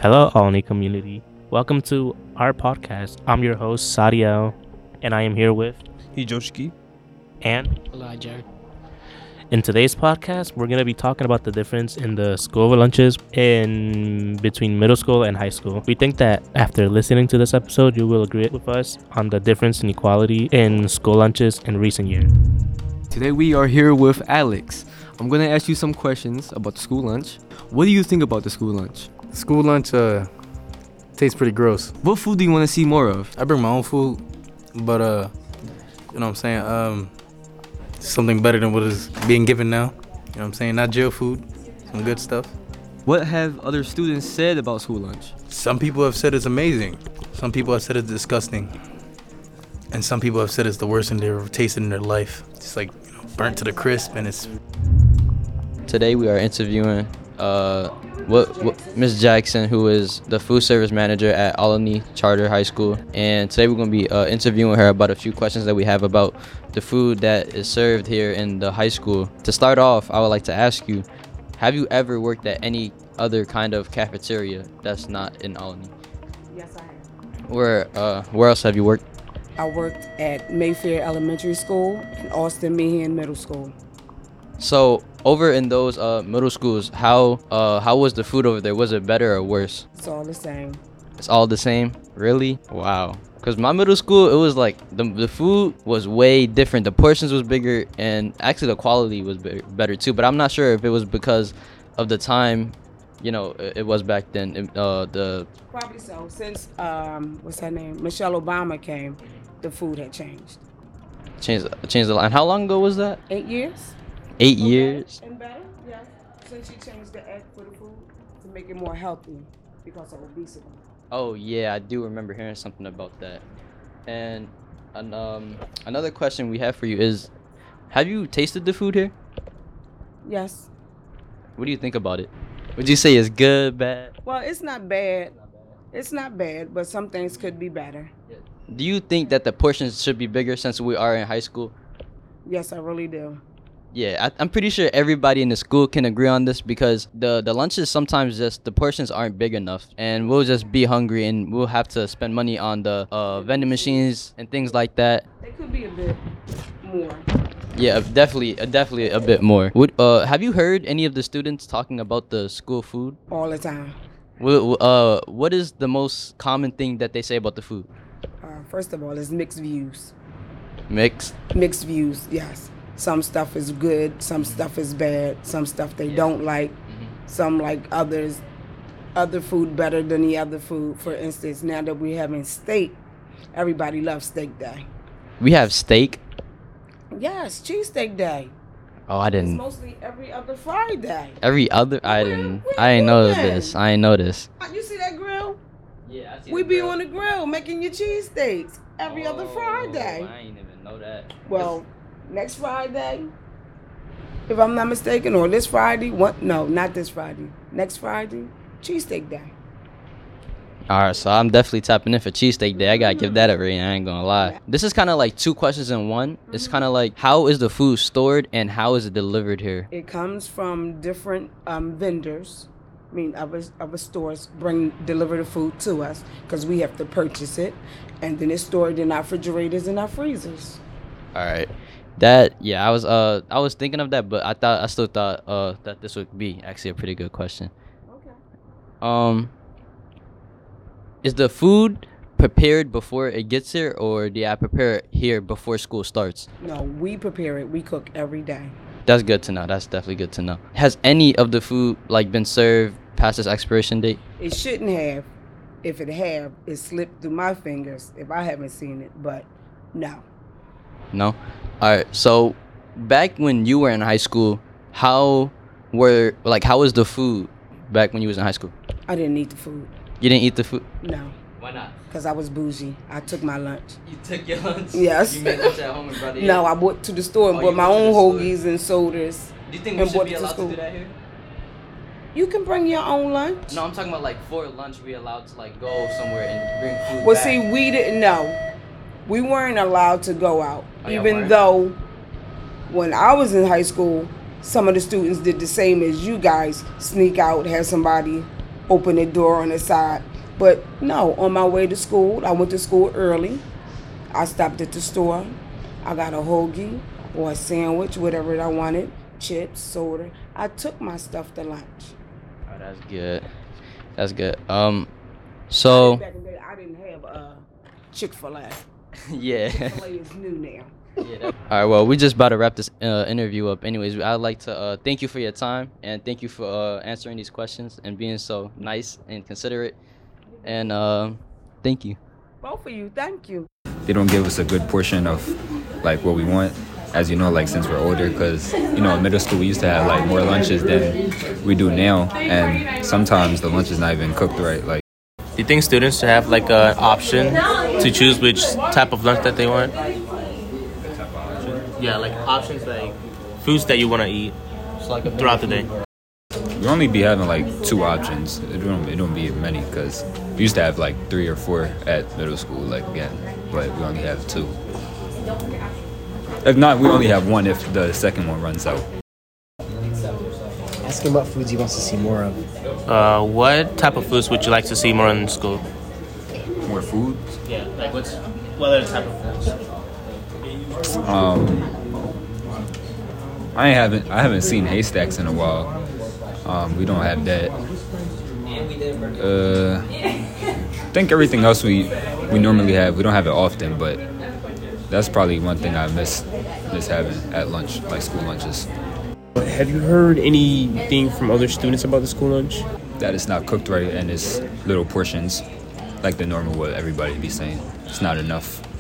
Hello, Alni community. Welcome to our podcast. I'm your host, Sadiel, and I am here with Hijoshiki. Ann. Elijah. In today's podcast, we're going to be talking about the difference in the school lunches in between middle school and high school. We think that after listening to this episode, you will agree with us on the difference in equality in school lunches in recent years. Today we are here with Alex. I'm going to ask you some questions about the school lunch. What do you think about the school lunch? School lunch tastes pretty gross. What food do you want to see more of? I bring my own food, but you know what I'm saying? Something better than what is being given now. You know what I'm saying? Not jail food, some good stuff. What have other students said about school lunch? Some people have said it's amazing. Some people have said it's disgusting. And some people have said it's the worst thing they've ever tasted in their life. It's like, burnt to the crisp, and it's... Today we are interviewing Miss Jackson, who is the food service manager at Alani Charter High School. And today we're going to be interviewing her about a few questions that we have about the food that is served here in the high school. To start off, I would like to ask you, have you ever worked at any other kind of cafeteria that's not in Alani? Yes, I have. Where else have you worked? I worked at Mayfair Elementary School and Austin Meehan Middle School. So over in those middle schools, how was the food over there? Was it better or worse? It's all the same. It's all the same? Really? Wow. Because my middle school, it was like the food was way different. The portions was bigger, and actually the quality was better too. But I'm not sure if it was because of the time, it was back then. Probably so. Since what's her name? Michelle Obama came, the food had changed. Changed a lot. And how long ago was that? 8 years. 8 years. And better, yeah. Since she changed the egg for the food to make it more healthy because of obesity. Oh yeah, I do remember hearing something about that. And another question we have for you is, have you tasted the food here? Yes. What do you think about it? Would you say it's good, bad? Well, it's not bad. It's not bad, but some things could be better. Do you think that the portions should be bigger since we are in high school? Yes, I really do. Yeah, I'm pretty sure everybody in the school can agree on this, because the lunches sometimes just the portions aren't big enough, and we'll just be hungry and we'll have to spend money on the vending machines and things like that. They could be a bit more. Yeah, definitely a bit more. Have you heard any of the students talking about the school food? All the time. What is the most common thing that they say about the food? First of all, it's mixed views. Mixed Views, yes. Some stuff is good, some stuff is bad, some stuff they don't like, some like other food better than the other food. For instance, now that we're having steak, everybody loves steak day. We have steak. Yes, cheesesteak day. Oh, I It's didn't. mostly every other Friday. Every other, I didn't know this. I ain't know this. You see that grill? Yeah, I see. We be on the grill making your cheesesteaks every other Friday. I ain't even know that. Well, next Friday, if I'm not mistaken, or this Friday, no, not this Friday. Next Friday, cheesesteak day. All right, so I'm definitely tapping in for cheesesteak day. I gotta give that a rating. I ain't gonna lie. This is kind of like two questions in one. It's kind of like, how is the food stored and how is it delivered here? It comes from different vendors. I mean, other stores deliver the food to us because we have to purchase it, and then it's stored in our refrigerators and our freezers. All right. I was thinking of that, but I still thought that this would be actually a pretty good question. Okay. Is the food prepared before it gets here, or do I prepare it here before school starts? No, we prepare it. We cook every day. That's good to know. That's definitely good to know. Has any of the food been served past its expiration date? It shouldn't have. If it have, it slipped through my fingers if I haven't seen it, but no. No? Alright, so back when you were in high school, how was the food back when you was in high school? I didn't eat the food. You didn't eat the food? No. Why not? Because I was bougie. I took my lunch. You took your lunch? Yes. You made lunch at home and brought it in? No, I went to the store and Oh, bought you my went to own the store. hoagies and sodas. Do you think we and should brought be it to allowed to school. do that here? You can bring your own lunch. No, I'm talking about for lunch we allowed to go somewhere and bring food Well, back. see, we didn't know. We weren't allowed to go out. Oh, y'all even weren't? though when I was in high school, some of the students did the same as you guys. Sneak out, have somebody open the door on the side. But no, on my way to school, I went to school early. I stopped at the store. I got a hoagie or a sandwich, whatever I wanted, chips, soda. I took my stuff to lunch. Oh, that's good. That's good. So Back in the day, I didn't have Chick-fil-A. yeah. Chick-fil-A is new now. All right. Well, we just about to wrap this interview up. Anyways, I'd like to thank you for your time and thank you for answering these questions and being so nice and considerate. And thank you. Both of you, thank you. They don't give us a good portion of like what we want, as you know, like since we're older, because you know in middle school we used to have like more lunches than we do now, and sometimes the lunch is not even cooked right. Like, Do you think students should have like an option to choose which type of lunch that they want? Yeah, like options like foods that you want to eat throughout the day. we only be having like 2 options. It don't be many, because we used to have like 3 or 4 at middle school, like again, but we only have 2. If not, we only have 1 if the second one runs out. Ask him what foods he wants to see more of. What type of foods would you like to see more in school? More food. Yeah, like what other type of foods? I haven't seen haystacks in a while. We don't have that. I think everything else we normally have. We don't have it often, but that's probably one thing I miss having at lunch, like school lunches. Have you heard anything from other students about the school lunch? That it's not cooked right and it's little portions, like the normal what everybody be saying. It's not enough.